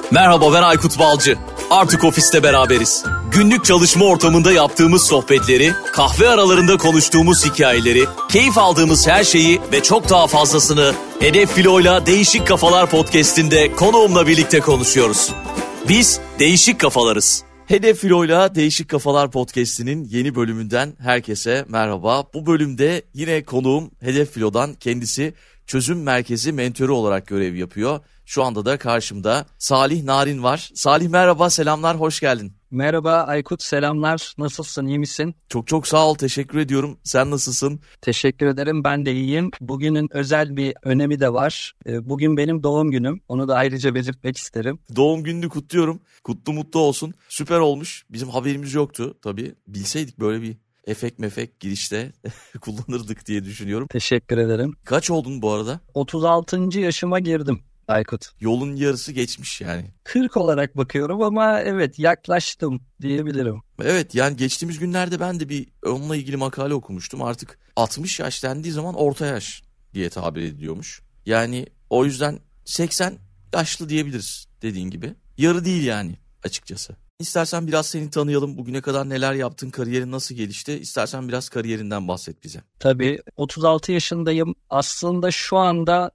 Merhaba, ben Aykut Balcı. Artık ofiste beraberiz. Günlük çalışma ortamında yaptığımız sohbetleri, kahve aralarında konuştuğumuz hikayeleri, keyif aldığımız her şeyi ve çok daha fazlasını Hedef Filo'yla Değişik Kafalar podcast'inde konuğumla birlikte konuşuyoruz. Biz değişik kafalarız. Hedef Filo'yla Değişik Kafalar podcast'inin yeni bölümünden herkese merhaba. Bu bölümde yine konuğum Hedef Filo'dan, kendisi Çözüm Merkezi mentörü olarak görev yapıyor. Şu anda da karşımda Salih Narin var. Salih merhaba, selamlar, hoş geldin. Merhaba Aykut, selamlar. Nasılsın, iyi misin? Çok sağ ol, teşekkür ediyorum. Sen nasılsın? Teşekkür ederim, ben de iyiyim. Bugünün özel bir önemi de var. Bugün benim doğum günüm. Onu da ayrıca belirtmek isterim. Doğum gününü kutluyorum. Kutlu mutlu olsun. Süper olmuş. Bizim haberimiz yoktu tabii. Bilseydik böyle bir efekt girişte kullanırdık diye düşünüyorum. Teşekkür ederim. Kaç oldun bu arada? 36. yaşıma girdim Aykut. Yolun yarısı geçmiş yani. 40 olarak bakıyorum ama evet, yaklaştım diyebilirim. Evet, yani geçtiğimiz günlerde ben de bir onunla ilgili makale okumuştum. Artık 60 yaş dendiği zaman orta yaş diye tabir ediliyormuş. Yani o yüzden 80 yaşlı diyebiliriz dediğin gibi. Yarı değil yani açıkçası. İstersen biraz seni tanıyalım. Bugüne kadar neler yaptın, kariyerin nasıl gelişti? İstersen biraz kariyerinden bahset bize. Tabii, 36 yaşındayım. Aslında şu anda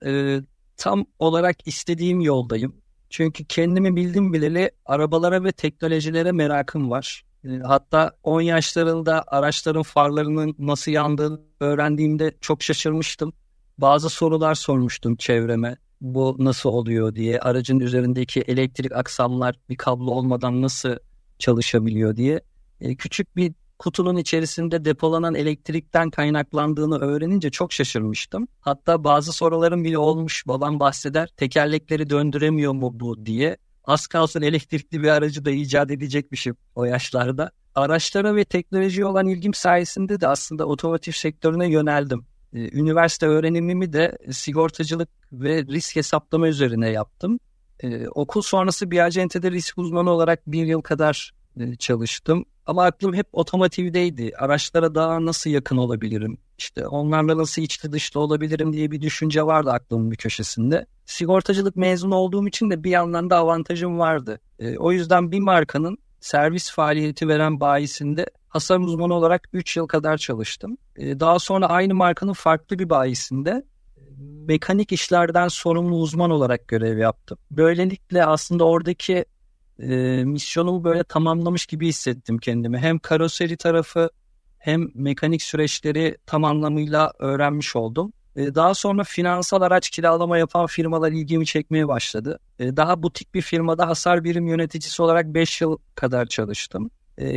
tam olarak istediğim yoldayım. Çünkü kendimi bildim bileli arabalara ve teknolojilere merakım var. Hatta 10 yaşlarında araçların farlarının nasıl yandığını öğrendiğimde çok şaşırmıştım. Bazı sorular sormuştum çevreme. Bu nasıl oluyor diye. Aracın üzerindeki elektrik aksamlar bir kablo olmadan nasıl çalışabiliyor diye. Küçük bir kutunun içerisinde depolanan elektrikten kaynaklandığını öğrenince çok şaşırmıştım. Hatta bazı sorularım bile olmuş. Babam bahseder, tekerlekleri döndüremiyor mu bu diye. Az kalsın elektrikli bir aracı da icat edecekmişim o yaşlarda. Araçlara ve teknolojiye olan ilgim sayesinde de aslında otomotiv sektörüne yöneldim. Üniversite öğrenimimi de sigortacılık ve risk hesaplama üzerine yaptım. Okul sonrası bir acentede risk uzmanı olarak 1 yıl kadar çalıştım. Ama aklım hep otomotivdeydi. Araçlara daha nasıl yakın olabilirim? İşte onlarla nasıl içli dışlı olabilirim diye bir düşünce vardı aklımın bir köşesinde. Sigortacılık mezunu olduğum için de bir yandan da avantajım vardı. O yüzden bir markanın servis faaliyeti veren bayisinde hasar uzmanı olarak 3 yıl kadar çalıştım. Daha sonra aynı markanın farklı bir bayisinde mekanik işlerden sorumlu uzman olarak görev yaptım. Böylelikle aslında oradaki misyonumu böyle tamamlamış gibi hissettim kendimi. Hem karoseri tarafı hem mekanik süreçleri tam anlamıyla öğrenmiş oldum. Daha sonra finansal araç kiralama yapan firmalar ilgimi çekmeye başladı. Daha butik bir firmada hasar birim yöneticisi olarak 5 yıl kadar çalıştım.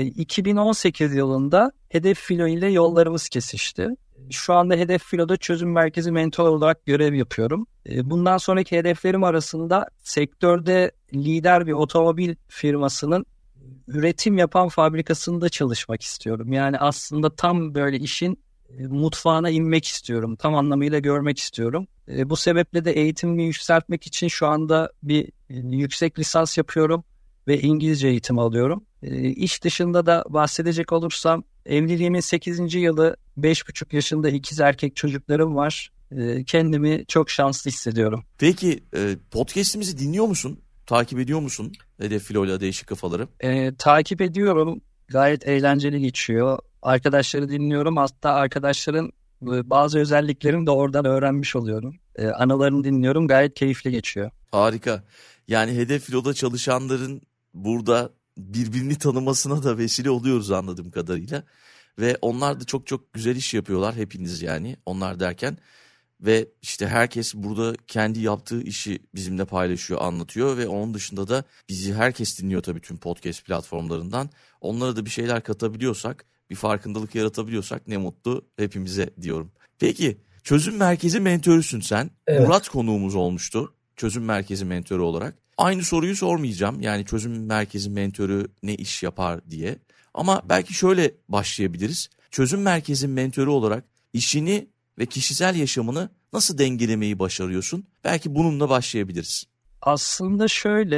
2018 yılında Hedef Filo ile yollarımız kesişti. Şu anda Hedef Filo'da çözüm merkezi mentor olarak görev yapıyorum. Bundan sonraki hedeflerim arasında sektörde lider bir otomobil firmasının üretim yapan fabrikasında çalışmak istiyorum. Yani aslında tam böyle işin mutfağına inmek istiyorum. Tam anlamıyla görmek istiyorum. Bu sebeple de eğitimimi yükseltmek için şu anda bir yüksek lisans yapıyorum ve İngilizce eğitim alıyorum. İş dışında da bahsedecek olursam evliliğimin 8. yılı, 5,5 yaşında ikiz erkek çocuklarım var. Kendimi çok şanslı hissediyorum. Peki podcast'imizi dinliyor musun? Takip ediyor musun Hedef Filo'yla Değişik Kafaları? Takip ediyorum. Gayet eğlenceli geçiyor. Arkadaşları dinliyorum. Hatta arkadaşların bazı özelliklerini de oradan öğrenmiş oluyorum. Anılarını dinliyorum. Gayet keyifli geçiyor. Harika. Yani Hedef Filo'da çalışanların burada birbirini tanımasına da vesile oluyoruz anladığım kadarıyla. Ve onlar da çok güzel iş yapıyorlar, hepiniz yani, onlar derken. Ve işte herkes burada kendi yaptığı işi bizimle paylaşıyor, anlatıyor ve onun dışında da bizi herkes dinliyor tabii tüm podcast platformlarından. Onlara da bir şeyler katabiliyorsak, bir farkındalık yaratabiliyorsak ne mutlu hepimize diyorum. Peki, çözüm merkezi mentörüsün sen. Evet. Murat konuğumuz olmuştu çözüm merkezi mentörü olarak. Aynı soruyu sormayacağım, yani çözüm merkezi mentörü ne iş yapar diye. Ama belki şöyle başlayabiliriz. Çözüm merkezi mentörü olarak işini ve kişisel yaşamını nasıl dengelemeyi başarıyorsun? Belki bununla başlayabiliriz. Aslında şöyle,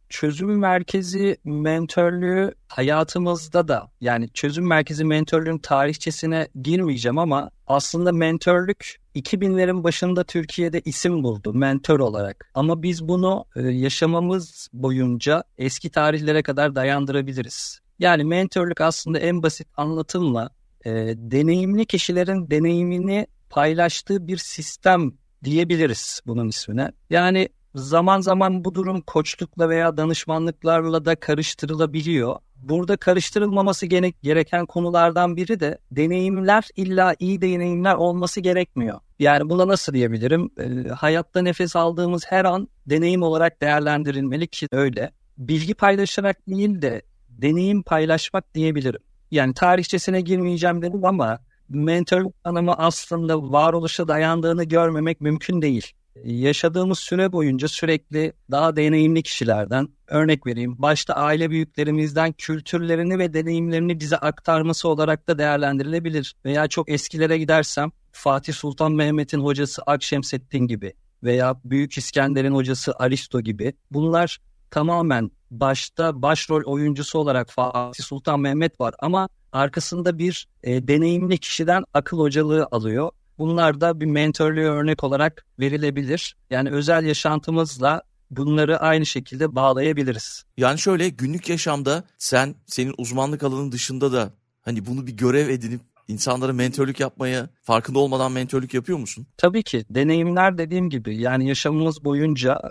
çözüm merkezi mentörlüğü hayatımızda da, yani çözüm merkezi mentörlüğün tarihçesine girmeyeceğim ama aslında mentörlük 2000'lerin başında Türkiye'de isim buldu mentör olarak. Ama biz bunu yaşamamız boyunca eski tarihlere kadar dayandırabiliriz. Yani mentörlük aslında en basit anlatımla deneyimli kişilerin deneyimini paylaştığı bir sistem diyebiliriz bunun ismine. Yani zaman zaman bu durum koçlukla veya danışmanlıklarla da karıştırılabiliyor. Burada karıştırılmaması gereken konulardan biri de deneyimler illa iyi deneyimler olması gerekmiyor. Yani buna nasıl diyebilirim? Hayatta nefes aldığımız her an deneyim olarak değerlendirilmeli ki öyle. Bilgi paylaşarak değil de deneyim paylaşmak diyebilirim. Yani tarihçesine girmeyeceğim dedim ama mentörlük tanımı aslında varoluşa dayandığını görmemek mümkün değil. Yaşadığımız süre boyunca sürekli daha deneyimli kişilerden, örnek vereyim, başta aile büyüklerimizden kültürlerini ve deneyimlerini bize aktarması olarak da değerlendirilebilir. Veya çok eskilere gidersem Fatih Sultan Mehmet'in hocası Akşemseddin gibi veya Büyük İskender'in hocası Aristo gibi, bunlar tamamen başta başrol oyuncusu olarak Fatih Sultan Mehmet var ama arkasında bir deneyimli kişiden akıl hocalığı alıyor. Bunlar da bir mentörlüğe örnek olarak verilebilir. Yani özel yaşantımızla bunları aynı şekilde bağlayabiliriz. Yani şöyle, günlük yaşamda senin uzmanlık alanının dışında da hani bunu bir görev edinip insanlara mentörlük yapmaya farkında olmadan mentörlük yapıyor musun? Tabii ki deneyimler dediğim gibi yani yaşamımız boyunca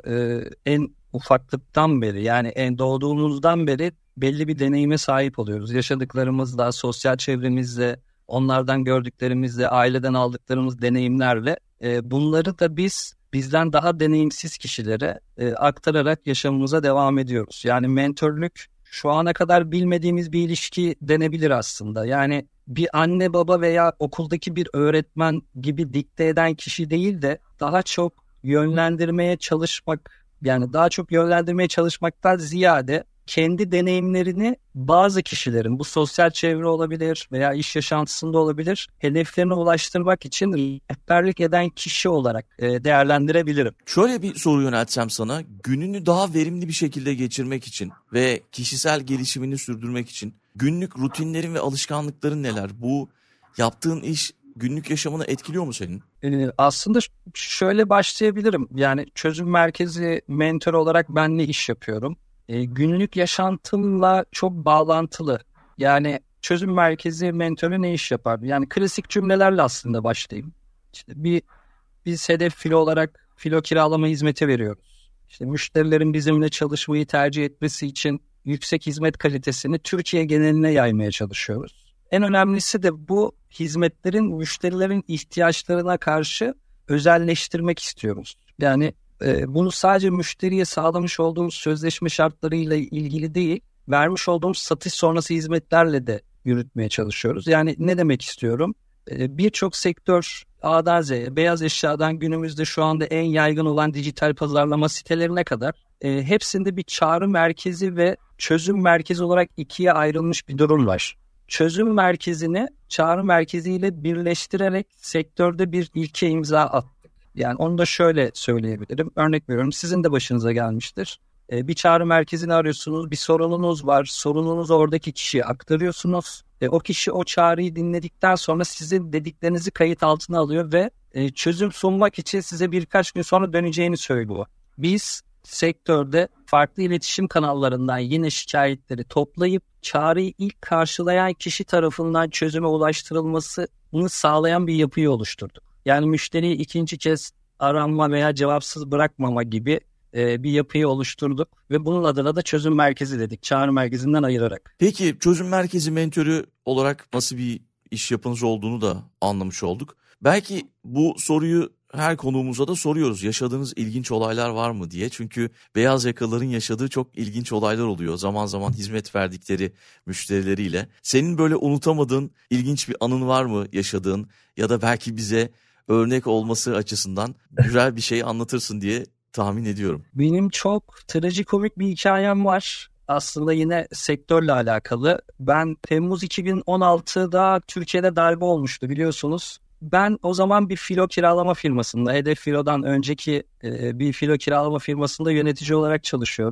en ufaklıktan beri, yani en doğduğumuzdan beri belli bir deneyime sahip oluyoruz. Yaşadıklarımızla, sosyal çevremizle, onlardan gördüklerimizle, aileden aldıklarımız deneyimlerle bunları da bizden daha deneyimsiz kişilere aktararak yaşamımıza devam ediyoruz. Yani mentörlük şu ana kadar bilmediğimiz bir ilişki denebilir aslında. Yani bir anne baba veya okuldaki bir öğretmen gibi dikte eden kişi değil de daha çok yönlendirmeye çalışmak, yani daha çok yönlendirmeye çalışmaktan ziyade kendi deneyimlerini bazı kişilerin, bu sosyal çevre olabilir veya iş yaşantısında olabilir, hedeflerine ulaştırmak için rehberlik eden kişi olarak değerlendirebilirim. Şöyle bir soru yöneltsem sana, gününü daha verimli bir şekilde geçirmek için ve kişisel gelişimini sürdürmek için günlük rutinlerin ve alışkanlıkların neler? Bu yaptığın iş günlük yaşamını etkiliyor mu senin? Aslında şöyle başlayabilirim. Yani çözüm merkezi mentor olarak ben ne iş yapıyorum? Günlük yaşantımla çok bağlantılı. Yani çözüm merkezi mentörü ne iş yapar? Yani klasik cümlelerle aslında başlayayım. İşte biz hedef filo olarak filo kiralama hizmeti veriyoruz. İşte müşterilerin bizimle çalışmayı tercih etmesi için yüksek hizmet kalitesini Türkiye geneline yaymaya çalışıyoruz. En önemlisi de bu hizmetlerin müşterilerin ihtiyaçlarına karşı özelleştirmek istiyoruz. Yani bunu sadece müşteriye sağlamış olduğumuz sözleşme şartlarıyla ilgili değil, vermiş olduğumuz satış sonrası hizmetlerle de yürütmeye çalışıyoruz. Yani ne demek istiyorum? Birçok sektör A'dan Z'ye, beyaz eşyadan günümüzde şu anda en yaygın olan dijital pazarlama sitelerine kadar hepsinde bir çağrı merkezi ve çözüm merkezi olarak ikiye ayrılmış bir durum var. Çözüm merkezini çağrı merkeziyle birleştirerek sektörde bir ilke imza attık. Yani onu da şöyle söyleyebilirim. Örnek veriyorum, sizin de başınıza gelmiştir. Bir çağrı merkezini arıyorsunuz, bir sorununuz var. Sorununuzu oradaki kişiye aktarıyorsunuz. O kişi o çağrıyı dinledikten sonra sizin dediklerinizi kayıt altına alıyor ve çözüm sunmak için size birkaç gün sonra döneceğini söylüyor. Biz sektörde farklı iletişim kanallarından yine şikayetleri toplayıp çağrıyı ilk karşılayan kişi tarafından çözüme ulaştırılmasını sağlayan bir yapıyı oluşturduk. Yani müşteriyi ikinci kez aranma veya cevapsız bırakmama gibi bir yapıyı oluşturduk ve bunun adına da çözüm merkezi dedik, çağrı merkezinden ayırarak. Peki çözüm merkezi mentörü olarak nasıl bir iş yapınız olduğunu da anlamış olduk. Belki bu soruyu her konuğumuza da soruyoruz. Yaşadığınız ilginç olaylar var mı diye. Çünkü beyaz yakalıların yaşadığı çok ilginç olaylar oluyor. Zaman zaman hizmet verdikleri müşterileriyle. Senin böyle unutamadığın ilginç bir anın var mı yaşadığın, ya da belki bize örnek olması açısından güzel bir şey anlatırsın diye tahmin ediyorum. Benim çok trajikomik bir hikayem var. Aslında yine sektörle alakalı. Ben Temmuz 2016'da Türkiye'de darbe olmuştu biliyorsunuz. Ben o zaman bir filo kiralama firmasında, Hedef Filo'dan önceki bir filo kiralama firmasında yönetici olarak çalışıyorum.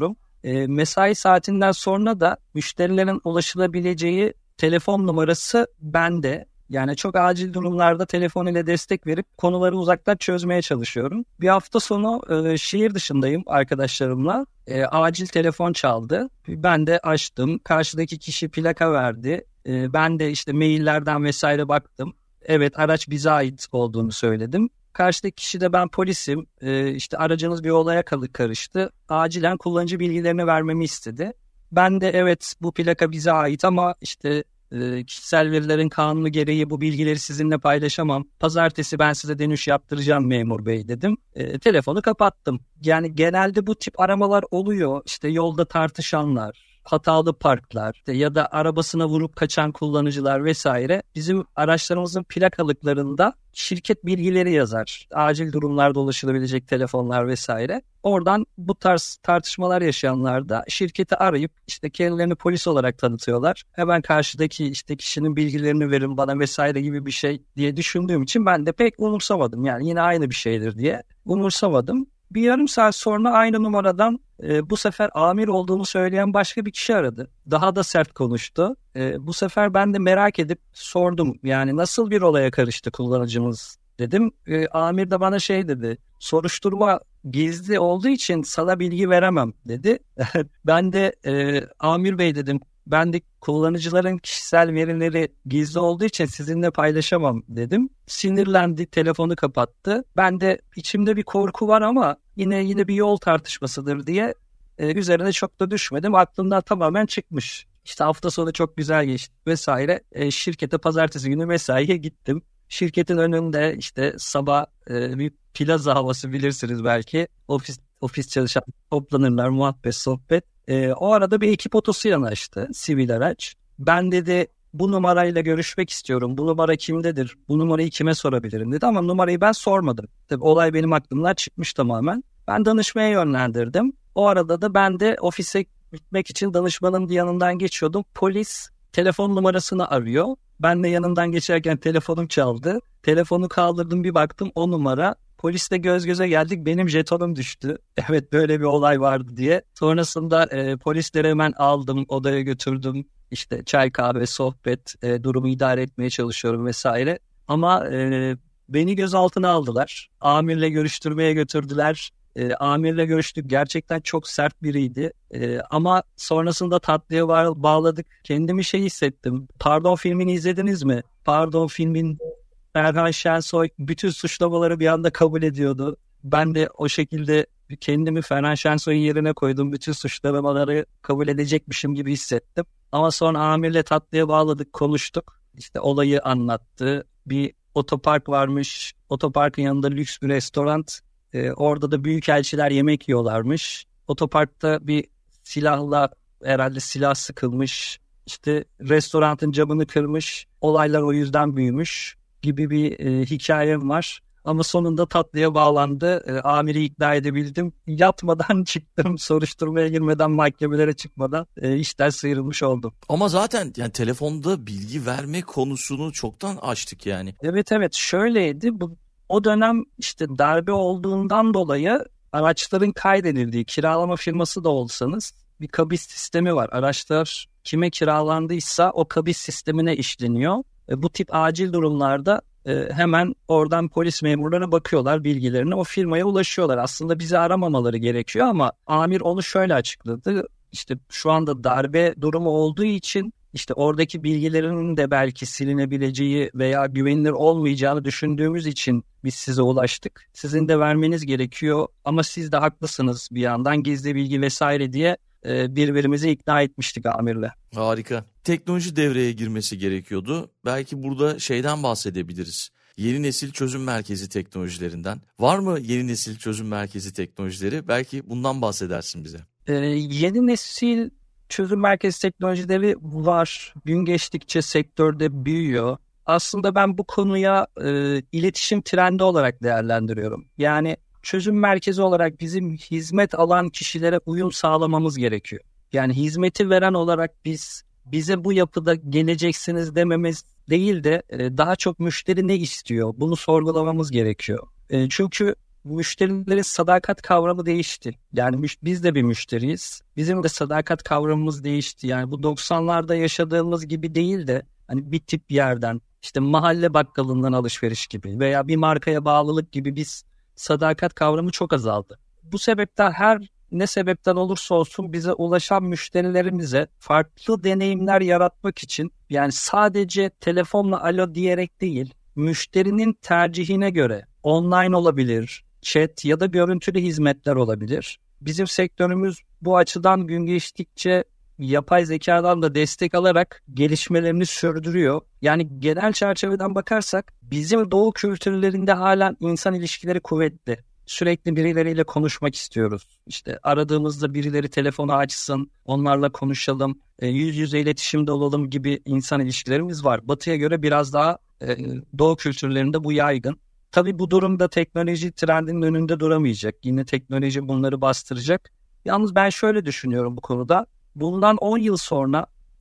Mesai saatinden sonra da müşterilerin ulaşılabileceği telefon numarası bende. Yani çok acil durumlarda telefon ile destek verip konuları uzaktan çözmeye çalışıyorum. Bir hafta sonu şehir dışındayım arkadaşlarımla. Acil telefon çaldı. Ben de açtım. Karşıdaki kişi plaka verdi. Ben de işte maillerden vesaire baktım. Evet, araç bize ait olduğunu söyledim. Karşıdaki kişi de ben polisim. İşte aracınız bir olaya karıştı. Acilen kullanıcı bilgilerini vermemi istedi. Ben de evet, bu plaka bize ait ama işte kişisel verilerin kanunu gereği bu bilgileri sizinle paylaşamam. Pazartesi ben size dönüş yaptıracağım memur bey dedim. Telefonu kapattım. Yani genelde bu tip aramalar oluyor. İşte yolda tartışanlar, hatalı parklar ya da arabasına vurup kaçan kullanıcılar vesaire. Bizim araçlarımızın plakalıklarında şirket bilgileri yazar. Acil durumlarda ulaşılabilecek telefonlar vesaire. Oradan bu tarz tartışmalar yaşayanlar da şirketi arayıp işte kendilerini polis olarak tanıtıyorlar. Hemen karşıdaki işte kişinin bilgilerini verin bana vesaire gibi bir şey diye düşündüğüm için ben de pek umursamadım. Yani yine aynı bir şeydir diye umursamadım. Bir yarım saat sonra aynı numaradan bu sefer amir olduğumu söyleyen başka bir kişi aradı. Daha da sert konuştu. Bu sefer ben de merak edip sordum. Yani nasıl bir olaya karıştı kullanıcımız dedim. Amir de bana şey dedi. Soruşturma gizli olduğu için sana bilgi veremem dedi. Ben de amir bey dedim. Ben de kullanıcıların kişisel verileri gizli olduğu için sizinle paylaşamam dedim. Sinirlendi, telefonu kapattı. Ben de içimde bir korku var ama yine bir yol tartışmasıdır diye üzerine çok da düşmedim. Aklımdan tamamen çıkmış. İşte hafta sonu çok güzel geçti vesaire. Şirkete pazartesi günü mesaiye gittim. Şirketin önünde işte sabah bir plaza havası bilirsiniz belki. Ofis çalışan toplanırlar, muhabbet, sohbet. O arada bir ekip otosu yanaştı, sivil araç. Ben dedi bu numarayla görüşmek istiyorum. Bu numara kimdedir? Bu numarayı kime sorabilirim dedi ama numarayı ben sormadım. Tabii olay benim aklımdan çıkmış tamamen. Ben danışmaya yönlendirdim. O arada da ben de ofise gitmek için danışmanın yanından geçiyordum. Polis telefon numarasını arıyor. Ben de yanından geçerken telefonum çaldı. Telefonu kaldırdım, bir baktım o numara. Polisle göz göze geldik, benim jetonum düştü. Evet, böyle bir olay vardı diye. Sonrasında polisleri hemen aldım, odaya götürdüm. İşte çay kahve sohbet, durumu idare etmeye çalışıyorum vesaire. Ama beni gözaltına aldılar. Amirle görüştürmeye götürdüler. Amirle görüştük, gerçekten çok sert biriydi. Ama sonrasında tatlıya bağladık. Kendimi hissettim. Pardon filmini izlediniz mi? Pardon filmin Ferhan Şensoy bütün suçlamaları bir anda kabul ediyordu. Ben de o şekilde kendimi Ferhan Şensoy'un yerine koydum. Bütün suçlamaları kabul edecekmişim gibi hissettim. Ama sonra amirle tatlıya bağladık, konuştuk. İşte olayı anlattı. Bir otopark varmış. Otoparkın yanında lüks bir restoran. Orada da büyükelçiler yemek yiyorlarmış. Otoparkta bir silahla, herhalde silah sıkılmış. İşte restoranın camını kırmış. Olaylar o yüzden büyümüş gibi bir hikayem var. Ama sonunda tatlıya bağlandı. Amiri ikna edebildim. Yatmadan çıktım. Soruşturmaya girmeden, mahkemelere çıkmadan işten sıyrılmış oldum. Ama zaten yani telefonda bilgi verme konusunu çoktan açtık yani. Evet, şöyleydi. O dönem işte darbe olduğundan dolayı araçların kaydedildiği, kiralama firması da olsanız bir kabis sistemi var. Araçlar kime kiralandıysa o kabis sistemine işleniyor. Bu tip acil durumlarda hemen oradan polis memurlarına bakıyorlar, bilgilerine o firmaya ulaşıyorlar. Aslında bizi aramamaları gerekiyor ama amir onu şöyle açıkladı. İşte şu anda darbe durumu olduğu için işte oradaki bilgilerinin de belki silinebileceği veya güvenilir olmayacağını düşündüğümüz için biz size ulaştık. Sizin de vermeniz gerekiyor ama siz de haklısınız, bir yandan gizli bilgi vesaire diye birbirimizi ikna etmiştik amirle. Harika. Teknoloji devreye girmesi gerekiyordu. Belki burada şeyden bahsedebiliriz. Yeni nesil çözüm merkezi teknolojilerinden. Var mı yeni nesil çözüm merkezi teknolojileri? Belki bundan bahsedersin bize. Yeni nesil çözüm merkezi teknolojileri var. Gün geçtikçe sektörde büyüyor. Aslında ben bu konuya iletişim trendi olarak değerlendiriyorum. Yani çözüm merkezi olarak bizim hizmet alan kişilere uyum sağlamamız gerekiyor. Yani hizmeti veren olarak bize bu yapıda geleceksiniz dememiz değil de daha çok müşteri ne istiyor? Bunu sorgulamamız gerekiyor. Çünkü müşterilerin sadakat kavramı değişti. Yani biz de bir müşteriyiz. Bizim de sadakat kavramımız değişti. Yani bu 90'larda yaşadığımız gibi değil de hani bir tip yerden, işte mahalle bakkalından alışveriş gibi veya bir markaya bağlılık gibi biz sadakat kavramı çok azaldı. Bu sebepten ne sebepten olursa olsun bize ulaşan müşterilerimize farklı deneyimler yaratmak için, yani sadece telefonla alo diyerek değil, müşterinin tercihine göre online olabilir, chat ya da görüntülü hizmetler olabilir. Bizim sektörümüz bu açıdan gün geçtikçe yapay zekadan da destek alarak gelişmelerini sürdürüyor. Yani genel çerçeveden bakarsak bizim doğu kültürlerinde halen insan ilişkileri kuvvetli. Sürekli birileriyle konuşmak istiyoruz. İşte aradığımızda birileri telefonu açsın, onlarla konuşalım, yüz yüze iletişimde olalım gibi insan ilişkilerimiz var. Batı'ya göre biraz daha doğu kültürlerinde bu yaygın. Tabii bu durumda teknoloji trendinin önünde duramayacak. Yine teknoloji bunları bastıracak. Yalnız ben şöyle düşünüyorum bu konuda. Bundan 10 yıl sonra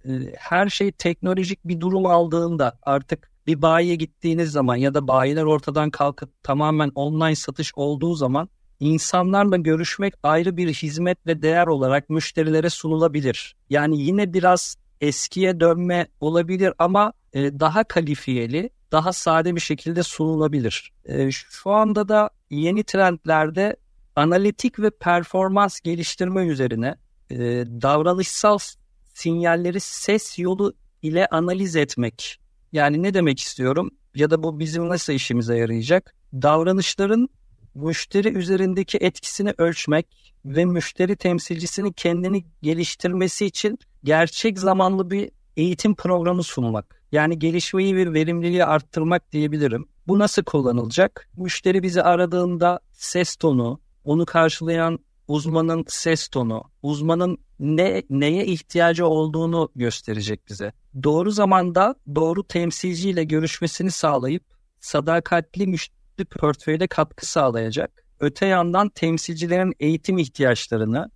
her şey teknolojik bir durum aldığında, artık bir bayiye gittiğiniz zaman ya da bayiler ortadan kalkıp tamamen online satış olduğu zaman insanlarla görüşmek ayrı bir hizmet ve değer olarak müşterilere sunulabilir. Yani yine biraz eskiye dönme olabilir ama daha kalifiyeli, daha sade bir şekilde sunulabilir. Şu anda da yeni trendlerde analitik ve performans geliştirme üzerine davranışsal sinyalleri ses yolu ile analiz etmek. Yani ne demek istiyorum ya da bu bizim nasıl işimize yarayacak? Davranışların müşteri üzerindeki etkisini ölçmek ve müşteri temsilcisinin kendini geliştirmesi için gerçek zamanlı bir eğitim programı sunmak. Yani gelişmeyi ve verimliliği arttırmak diyebilirim. Bu nasıl kullanılacak? Müşteri bizi aradığında ses tonu, onu karşılayan uzmanın ses tonu, uzmanın neye ihtiyacı olduğunu gösterecek bize. Doğru zamanda doğru temsilciyle görüşmesini sağlayıp sadakatli müşteri portföyüne katkı sağlayacak. Öte yandan temsilcilerin eğitim ihtiyaçlarını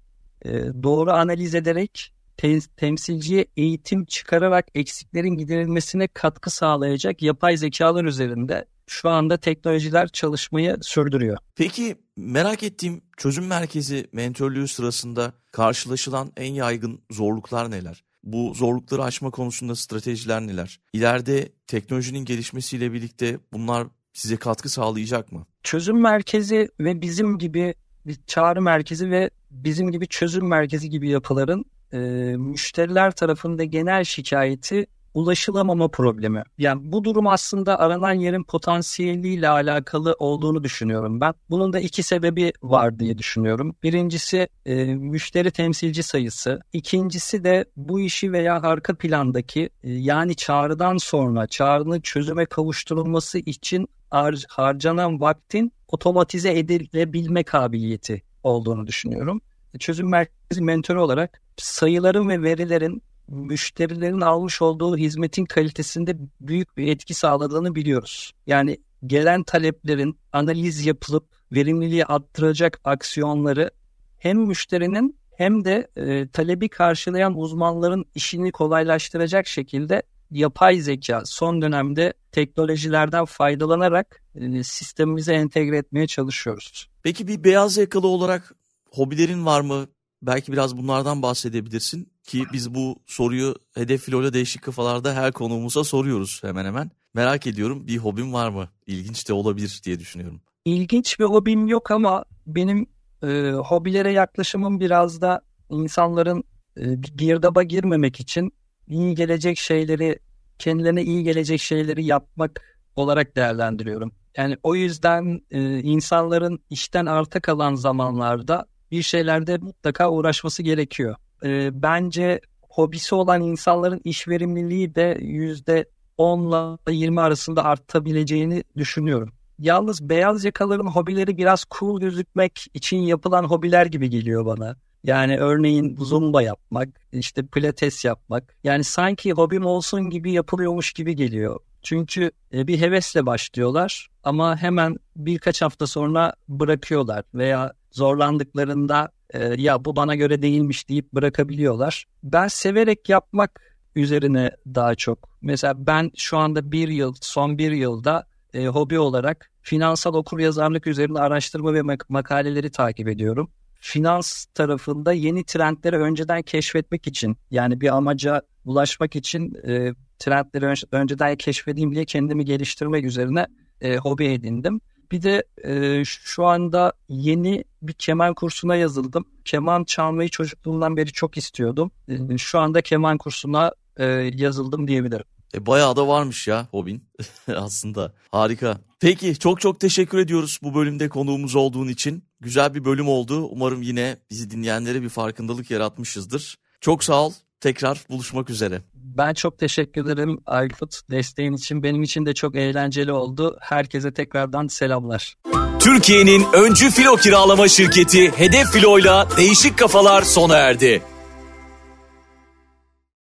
doğru analiz ederek temsilciye eğitim çıkararak eksiklerin giderilmesine katkı sağlayacak yapay zekalar üzerinde şu anda teknolojiler çalışmayı sürdürüyor. Peki merak ettiğim, çözüm merkezi mentörlüğü sırasında karşılaşılan en yaygın zorluklar neler? Bu zorlukları aşma konusunda stratejiler neler? İleride teknolojinin gelişmesiyle birlikte bunlar size katkı sağlayacak mı? Çözüm merkezi ve bizim gibi bir çağrı merkezi ve bizim gibi çözüm merkezi gibi yapıların müşteriler tarafında genel şikayeti ulaşılamama problemi. Yani bu durum aslında aranan yerin potansiyeliyle alakalı olduğunu düşünüyorum ben. Bunun da iki sebebi var diye düşünüyorum. Birincisi müşteri temsilci sayısı. İkincisi de bu işi veya arka plandaki yani çağrıdan sonra çağrının çözüme kavuşturulması için harcanan vaktin otomatize edilebilme kabiliyeti olduğunu düşünüyorum. Çözüm merkezi mentörü olarak sayıların ve verilerin müşterilerin almış olduğu hizmetin kalitesinde büyük bir etki sağladığını biliyoruz. Yani gelen taleplerin analiz yapılıp verimliliği arttıracak aksiyonları hem müşterinin hem de talebi karşılayan uzmanların işini kolaylaştıracak şekilde yapay zeka son dönemde teknolojilerden faydalanarak sistemimize entegre etmeye çalışıyoruz. Peki bir beyaz yakalı olarak hobilerin var mı? Belki biraz bunlardan bahsedebilirsin ki biz bu soruyu Hedef Filo'yla değişik kafalarda her konuğumuza soruyoruz hemen hemen. Merak ediyorum, bir hobin var mı? İlginç de olabilir diye düşünüyorum. İlginç bir hobim yok ama benim hobilere yaklaşımım biraz da insanların bir girdaba girmemek için iyi gelecek şeyleri, kendilerine iyi gelecek şeyleri yapmak olarak değerlendiriyorum. Yani o yüzden insanların işten arta kalan zamanlarda bir şeylerde mutlaka uğraşması gerekiyor. Bence hobisi olan insanların iş verimliliği de %10 ile 20 arasında artabileceğini düşünüyorum. Yalnız beyaz yakaların hobileri biraz cool gözükmek için yapılan hobiler gibi geliyor bana. Yani örneğin zumba yapmak, işte pilates yapmak. Yani sanki hobim olsun gibi yapılıyormuş gibi geliyor. Çünkü bir hevesle başlıyorlar ama hemen birkaç hafta sonra bırakıyorlar veya zorlandıklarında ya bu bana göre değilmiş deyip bırakabiliyorlar. Ben severek yapmak üzerine daha çok. Mesela ben şu anda son bir yılda hobi olarak finansal okuryazarlık üzerine araştırma ve makaleleri takip ediyorum. Finans tarafında yeni trendleri önceden keşfetmek için, yani bir amaca ulaşmak için trendleri önceden keşfedeyim diye kendimi geliştirmek üzerine hobi edindim. Bir de şu anda yeni bir keman kursuna yazıldım. Keman çalmayı çocukluğumdan beri çok istiyordum. Şu anda keman kursuna yazıldım diyebilirim. Bayağı da varmış ya hobin aslında. Harika. Peki çok teşekkür ediyoruz bu bölümde konuğumuz olduğun için. Güzel bir bölüm oldu. Umarım yine bizi dinleyenlere bir farkındalık yaratmışızdır. Çok sağ ol. Tekrar buluşmak üzere. Ben çok teşekkür ederim Aykut, desteğin için. Benim için de çok eğlenceli oldu. Herkese tekrardan selamlar. Türkiye'nin öncü filo kiralama şirketi Hedef Filo'yla Değişik Kafalar sona erdi.